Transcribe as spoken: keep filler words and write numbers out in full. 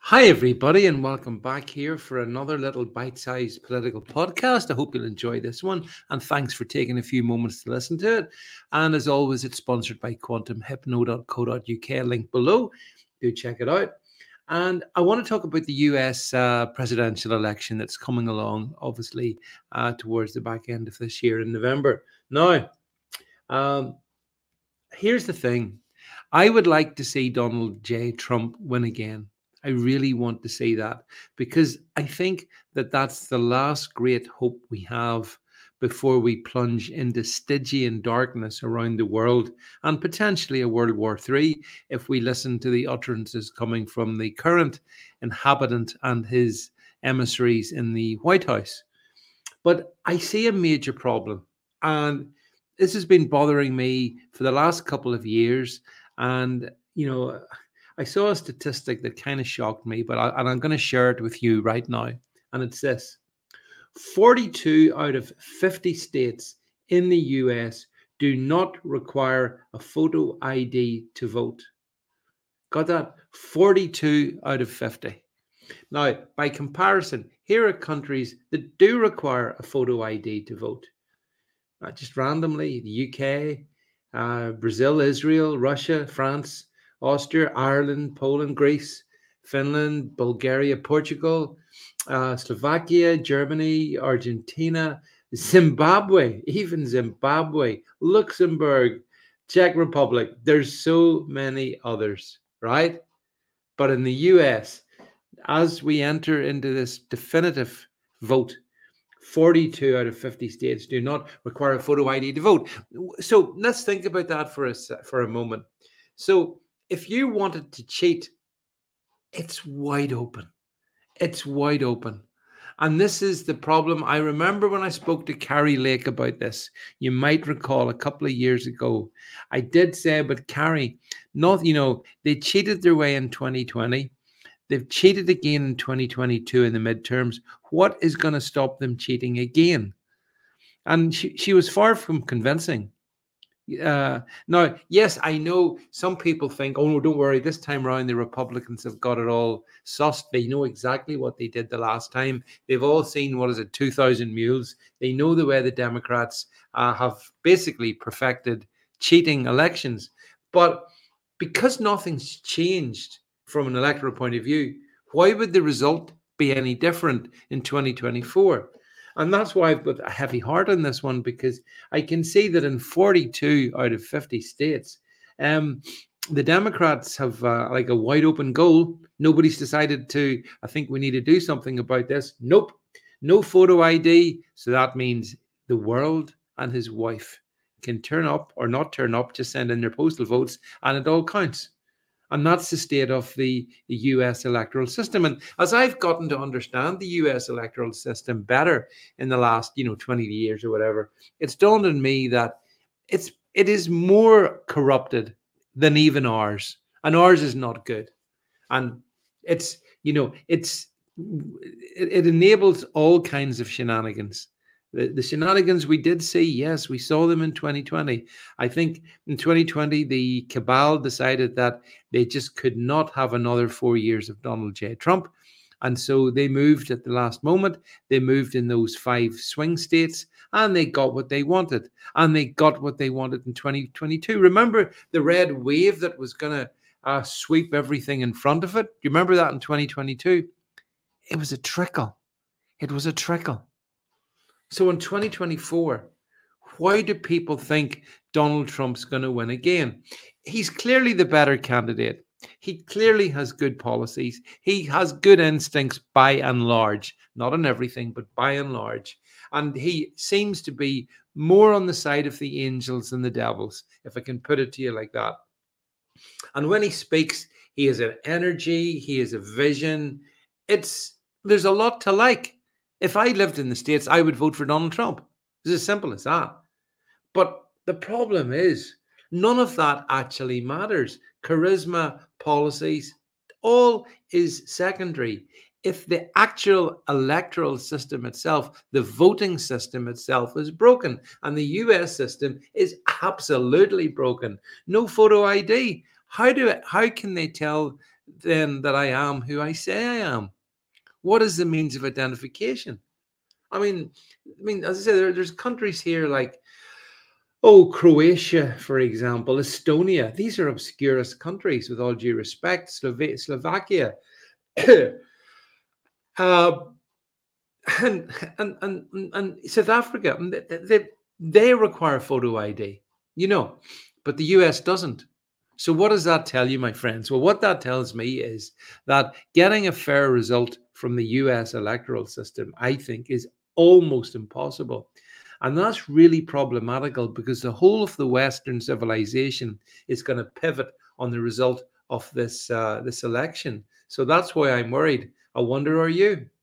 Hi, everybody, and welcome back here for another little bite sized political podcast. I hope you'll enjoy this one, and thanks for taking a few moments to listen to it. And as always, it's sponsored by quantum hypno dot co dot uk, link below. Do check it out. And I want to talk about the U S uh, presidential election that's coming along, obviously, uh, towards the back end of this year in November. Now, um, here's the thing. I would like to see Donald J. Trump win again. I really want to see that because I think that that's the last great hope we have before we plunge into Stygian darkness around the world and potentially a World War Three if we listen to the utterances coming from the current inhabitant and his emissaries in the White House. But I see a major problem, and this has been bothering me for the last couple of years. And, you know, I saw a statistic that kind of shocked me, but I, and I'm going to share it with you right now. And it's this: forty-two out of fifty states in the U S do not require a photo I D to vote. Got that? forty-two out of fifty. Now, by comparison, here are countries that do require a photo I D to vote. Uh, just randomly, the U K, uh, Brazil, Israel, Russia, France, Austria, Ireland, Poland, Greece, Finland, Bulgaria, Portugal, uh, Slovakia, Germany, Argentina, Zimbabwe, even Zimbabwe, Luxembourg, Czech Republic. There's so many others, right? But in the U S, as we enter into this definitive vote, forty-two out of fifty states do not require a photo I D to vote. So let's think about that for a, for a moment. So if you wanted to cheat, it's wide open. It's wide open. And this is the problem. I remember when I spoke to Carrie Lake about this. You might recall a couple of years ago, I did say, but Carrie, not, you know, they cheated their way in twenty twenty. They've cheated again in twenty twenty-two in the midterms. What is going to stop them cheating again? And she, she was far from convincing. Uh, now, yes, I know some people think, oh, no, don't worry. This time around, the Republicans have got it all sussed. They know exactly what they did the last time. They've all seen, what is it, two thousand Mules. They know the way the Democrats uh, have basically perfected cheating elections. But because nothing's changed from an electoral point of view, why would the result be any different in twenty twenty-four? And that's why I've got a heavy heart on this one, because I can see that in forty-two out of fifty states, um, the Democrats have uh, like a wide open goal. Nobody's decided to, I think we need to do something about this. Nope. No photo I D. So that means the world and his wife can turn up or not turn up, just send in their postal votes, and it all counts. And that's the state of the, the U S electoral system. And as I've gotten to understand the U S electoral system better in the last, you know, twenty years or whatever, it's dawned on me that it's it is more corrupted than even ours. And ours is not good. And it's, you know, it's it, it enables all kinds of shenanigans. The, the shenanigans we did see, yes, we saw them in twenty twenty. I think in twenty twenty, the cabal decided that they just could not have another four years of Donald J. Trump. And so they moved at the last moment. They moved in those five swing states, and they got what they wanted. And they got what they wanted in twenty twenty-two. Remember the red wave that was going to uh, sweep everything in front of it? Do you remember that in twenty twenty-two? It was a trickle. It was a trickle. So in twenty twenty-four, why do people think Donald Trump's going to win again? He's clearly the better candidate. He clearly has good policies. He has good instincts by and large, not on everything, but by and large. And he seems to be more on the side of the angels than the devils, if I can put it to you like that. And when he speaks, he has an energy, he has a vision. It's there's a lot to like. If I lived in the States, I would vote for Donald Trump. It's as simple as that. But the problem is, none of that actually matters. Charisma, policies, all is secondary. If the actual electoral system itself, the voting system itself is broken, and the U S system is absolutely broken. No photo I D. How do how can they tell then that I am who I say I am? What is the means of identification? I mean, I mean, as I said, there, there's countries here like, oh, Croatia, for example, Estonia. These are obscurest countries, with all due respect. Slova- Slovakia, uh, and, and and and South Africa. They, they they require photo I D, you know, but the U S doesn't. So what does that tell you, my friends? Well, what that tells me is that getting a fair result from the U S electoral system, I think, is almost impossible. And that's really problematical because the whole of the Western civilization is going to pivot on the result of this uh, this election. So that's why I'm worried. I wonder, are you?